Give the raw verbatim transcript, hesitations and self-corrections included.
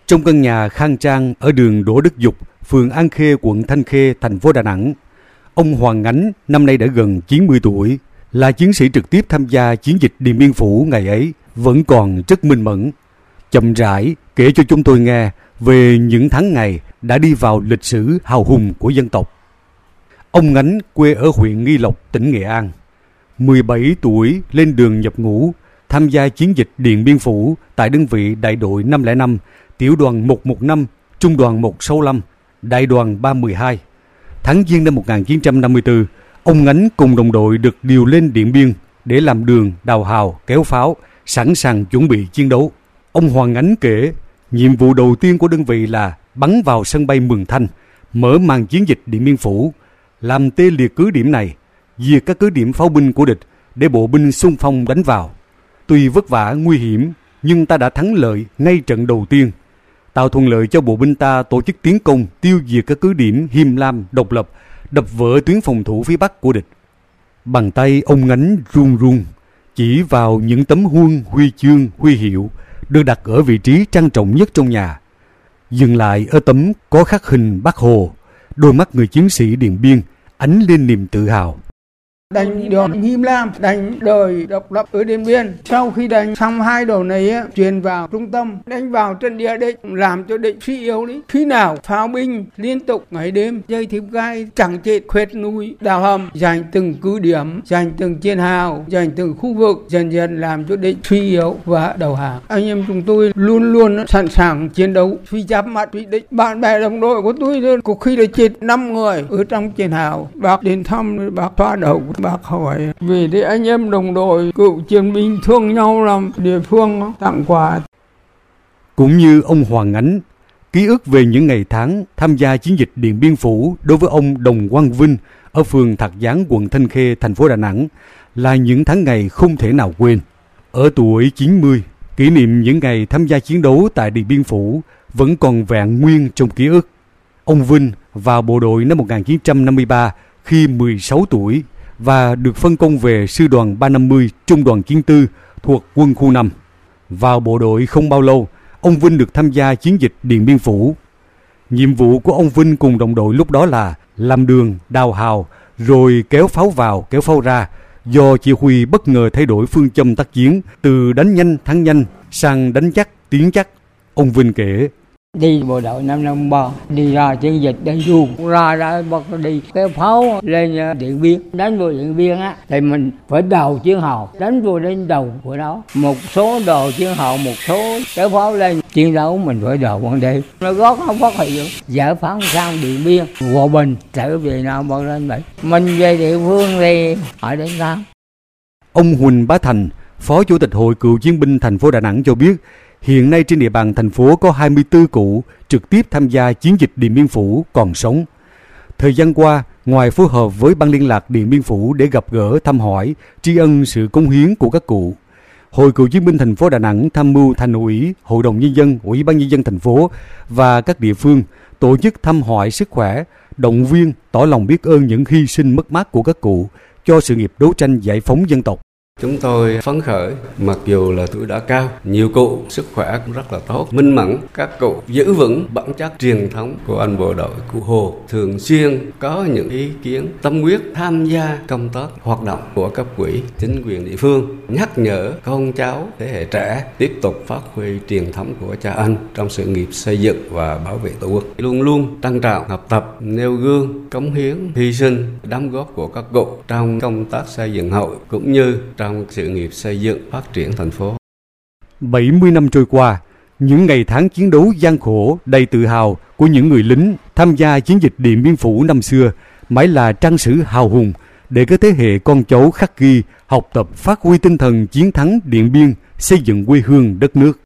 Trong căn nhà khang trang ở đường Đỗ Đức Dục, phường An Khê, quận Thanh Khê, thành phố Đà Nẵng, ông Hoàng Ánh năm nay đã gần chín mươi tuổi, là chiến sĩ trực tiếp tham gia chiến dịch Điện Biên Phủ ngày ấy, vẫn còn rất minh mẫn. Chậm rãi kể cho chúng tôi nghe về những tháng ngày đã đi vào lịch sử hào hùng của dân tộc. Ông Ánh quê ở huyện Nghi Lộc, tỉnh Nghệ An. mười bảy tuổi lên đường nhập ngũ, tham gia chiến dịch Điện Biên Phủ tại đơn vị đại đội năm không năm, tiểu đoàn một một năm, trung đoàn một sáu lăm, đại đoàn ba một hai. Tháng Giêng năm một nghìn chín trăm năm mươi tư, ông Ánh cùng đồng đội được điều lên Điện Biên để làm đường, đào hào, kéo pháo, sẵn sàng chuẩn bị chiến đấu. Ông Hoàng Ánh kể, nhiệm vụ đầu tiên của đơn vị là bắn vào sân bay Mường Thanh, mở màn chiến dịch Điện Biên Phủ, làm tê liệt cứ điểm này, diệt các cứ điểm pháo binh của địch để bộ binh xung phong đánh vào. Tuy vất vả nguy hiểm, nhưng ta đã thắng lợi ngay trận đầu tiên, tạo thuận lợi cho bộ binh ta tổ chức tiến công tiêu diệt các cứ điểm Him Lam, Độc Lập, đập vỡ tuyến phòng thủ phía bắc của địch. Bàn tay ông Ánh run run, chỉ vào những tấm huân, huy chương, huy hiệu được đặt ở vị trí trang trọng nhất trong nhà. Dừng lại ở tấm có khắc hình Bác Hồ, đôi mắt người chiến sĩ Điện Biên ánh lên niềm tự hào. Đánh được Him Lam, đánh đời độc lập ở Điện Biên. Sau khi đánh xong hai đầu này, truyền vào trung tâm, đánh vào trận địa địch, làm cho địch suy yếu đi. Khi nào pháo binh liên tục ngày đêm, dây thép gai chẳng chết, khuét núi, đào hầm, giành từng cứ điểm, giành từng chiến hào, giành từng khu vực, dần dần làm cho địch suy yếu và đầu hàng. Anh em chúng tôi luôn luôn sẵn sàng chiến đấu, suy giáp mặt với địch. Bạn bè đồng đội của tôi có khi đã chết năm người ở trong chiến hào. Bác đến thăm, bác xoa đầu, bác hỏi về để anh em đồng đội cựu chiến binh thương nhau làm địa phương tặng quà. Cũng như ông Hoàng Ánh, ký ức về những ngày tháng tham gia chiến dịch Điện Biên Phủ đối với ông Đồng Quang Vinh ở phường Thạc Gián, quận Thanh Khê, thành phố Đà Nẵng là những tháng ngày không thể nào quên. Ở tuổi chín mươi, kỷ niệm những ngày tham gia chiến đấu tại Điện Biên Phủ vẫn còn vẹn nguyên trong ký ức. Ông Vinh vào bộ đội năm một nghìn chín trăm năm mươi ba khi mười sáu tuổi và được phân công về sư đoàn ba năm mươi trung đoàn chiến tư thuộc quân khu năm. Vào bộ đội không bao lâu, ông Vinh được tham gia chiến dịch Điện Biên Phủ. Nhiệm vụ của ông Vinh cùng đồng đội lúc đó là làm đường, đào hào, rồi kéo pháo vào, kéo pháo ra, do chỉ huy bất ngờ thay đổi phương châm tác chiến từ đánh nhanh thắng nhanh sang đánh chắc tiến chắc. Ông Vinh kể, đi bộ đội năm năm ba, đi ra chiến dịch đánh du, ra ra bắt đi cái pháo lên Điện Biên, đánh vô Điện Biên á, thì mình phải đầu chiến hào, đánh vô đến đầu của nó. Một số đầu chiến hào, một số cái pháo lên, chiến đấu mình phải đầu ban đêm. Nó gót không phát hiện, giải phóng sang Điện Biên, hòa bình, trở về Nam bao lên vậy. Mình về địa phương thì hỏi đến sao? Ông Huỳnh Bá Thành, Phó Chủ tịch Hội Cựu Chiến binh thành phố Đà Nẵng cho biết, hiện nay trên địa bàn thành phố có hai mươi tư cụ trực tiếp tham gia chiến dịch Điện Biên Phủ còn sống. Thời gian qua, ngoài phối hợp với Ban liên lạc Điện Biên Phủ để gặp gỡ, thăm hỏi, tri ân sự cống hiến của các cụ, Hội Cựu Chiến binh thành phố Đà Nẵng tham mưu Thành ủy, Hội đồng Nhân dân, Ủy ban Nhân dân thành phố và các địa phương tổ chức thăm hỏi sức khỏe, động viên, tỏ lòng biết ơn những hy sinh mất mát của các cụ cho sự nghiệp đấu tranh giải phóng dân tộc. Chúng tôi phấn khởi, mặc dù là tuổi đã cao, nhiều cụ sức khỏe cũng rất là tốt, minh mẫn. Các cụ giữ vững bản chất truyền thống của anh bộ đội Cụ Hồ, thường xuyên có những ý kiến tâm huyết tham gia công tác hoạt động của cấp ủy, chính quyền địa phương, nhắc nhở con cháu thế hệ trẻ tiếp tục phát huy truyền thống của cha anh trong sự nghiệp xây dựng và bảo vệ Tổ quốc. Luôn luôn trân trọng học tập, nêu gương, cống hiến, hy sinh, đóng góp của các cụ trong công tác xây dựng hội cũng như trong sự nghiệp xây dựng phát triển thành phố. bảy mươi năm trôi qua, những ngày tháng chiến đấu gian khổ đầy tự hào của những người lính tham gia chiến dịch Điện Biên Phủ năm xưa mãi là trang sử hào hùng để các thế hệ con cháu khắc ghi, học tập, phát huy tinh thần chiến thắng Điện Biên, xây dựng quê hương đất nước.